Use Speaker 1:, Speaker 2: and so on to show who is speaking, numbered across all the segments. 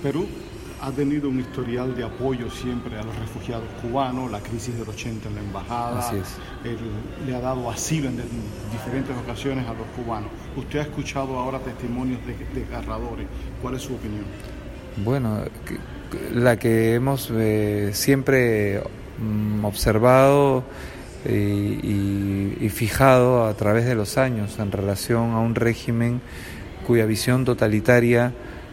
Speaker 1: Perú ha tenido un historial de apoyo siempre a los refugiados cubanos, la crisis del 80 en la embajada,
Speaker 2: Así es.
Speaker 1: Le ha dado asilo en diferentes ocasiones a los cubanos. Usted ha escuchado ahora testimonios de desgarradores. ¿Cuál es su opinión?
Speaker 2: Bueno, la que hemos siempre observado y fijado a través de los años en relación a un régimen cuya visión totalitaria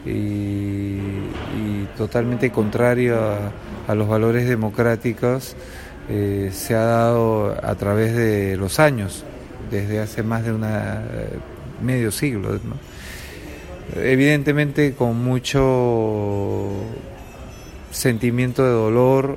Speaker 2: y totalmente contrario a los valores democráticos se ha dado a través de los años, desde hace más de medio siglo, ¿no? Evidentemente con mucho sentimiento de dolor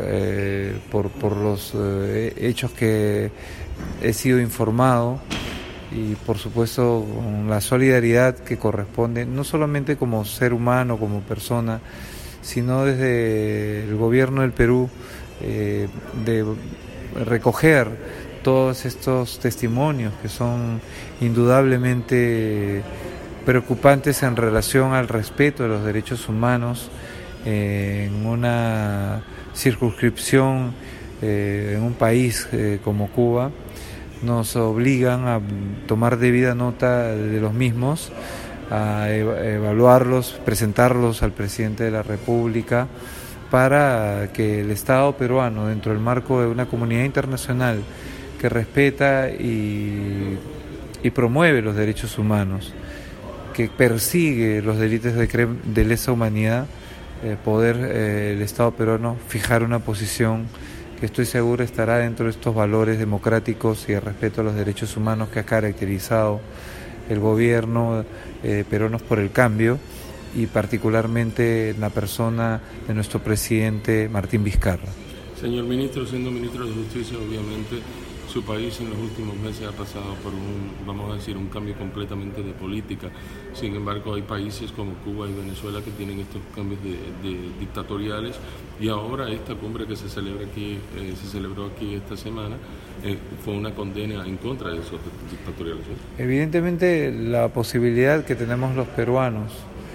Speaker 2: por los hechos que he sido informado, y por supuesto con la solidaridad que corresponde, no solamente como ser humano, como persona, sino desde el gobierno del Perú, de recoger todos estos testimonios que son indudablemente preocupantes en relación al respeto de los derechos humanos en una circunscripción, en un país como Cuba. Nos obligan a tomar debida nota de los mismos, a evaluarlos, presentarlos al presidente de la República, para que el Estado peruano, dentro del marco de una comunidad internacional que respeta y promueve los derechos humanos, que persigue los delitos de lesa humanidad, el Estado peruano fijar una posición que estoy seguro estará dentro de estos valores democráticos y de respeto a los derechos humanos que ha caracterizado el gobierno Peruanos por el Cambio, y particularmente en la persona de nuestro presidente Martín Vizcarra.
Speaker 3: Señor ministro, siendo ministro de Justicia, obviamente su país en los últimos meses ha pasado por un cambio completamente de política. Sin embargo, hay países como Cuba y Venezuela que tienen estos cambios de dictatoriales, y ahora esta cumbre que se celebró aquí esta semana fue una condena en contra de esos dictatoriales, ¿sí?
Speaker 2: Evidentemente la posibilidad que tenemos los peruanos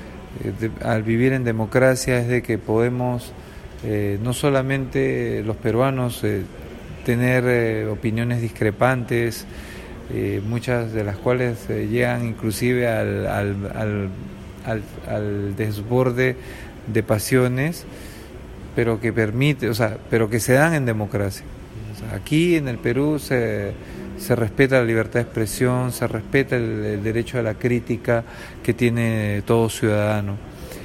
Speaker 2: al vivir en democracia es de que podemos, no solamente los peruanos, tener opiniones discrepantes, muchas de las cuales llegan inclusive al desborde de pasiones, pero que se dan en democracia. O sea, aquí en el Perú se respeta la libertad de expresión, se respeta el derecho a la crítica que tiene todo ciudadano.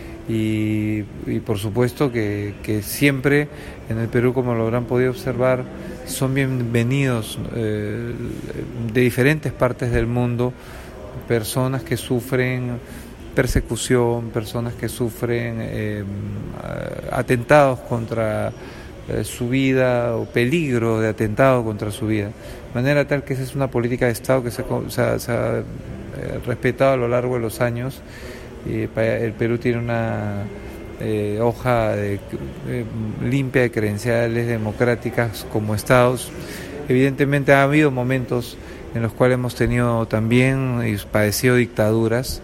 Speaker 2: Y por supuesto que siempre en el Perú, como lo habrán podido observar, son bienvenidos de diferentes partes del mundo personas que sufren persecución, personas que sufren atentados contra su vida, o peligro de atentado contra su vida. De manera tal que esa es una política de Estado que se ha respetado a lo largo de los años. El Perú tiene una hoja limpia de credenciales democráticas como estados. Evidentemente ha habido momentos en los cuales hemos tenido también y padecido dictaduras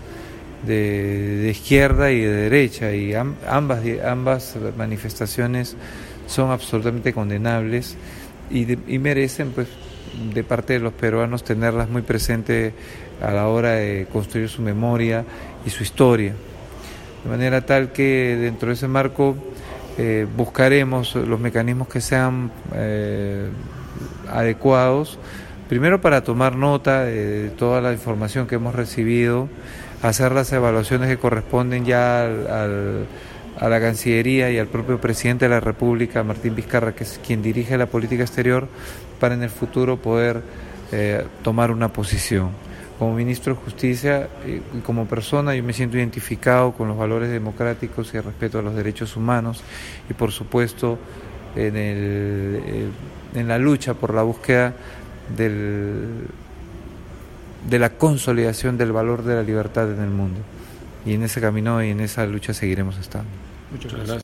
Speaker 2: de izquierda y de derecha, y ambas manifestaciones son absolutamente condenables y merecen, pues, de parte de los peruanos tenerlas muy presentes a la hora de construir su memoria y su historia. De manera tal que dentro de ese marco buscaremos los mecanismos que sean adecuados, primero para tomar nota de toda la información que hemos recibido, hacer las evaluaciones que corresponden ya a la Cancillería y al propio presidente de la República, Martín Vizcarra, que es quien dirige la política exterior, para en el futuro poder tomar una posición. Como ministro de Justicia y como persona, yo me siento identificado con los valores democráticos y el respeto a los derechos humanos, y por supuesto en la lucha por la búsqueda de la consolidación del valor de la libertad en el mundo. Y en ese camino y en esa lucha seguiremos estando.
Speaker 3: Muchas gracias.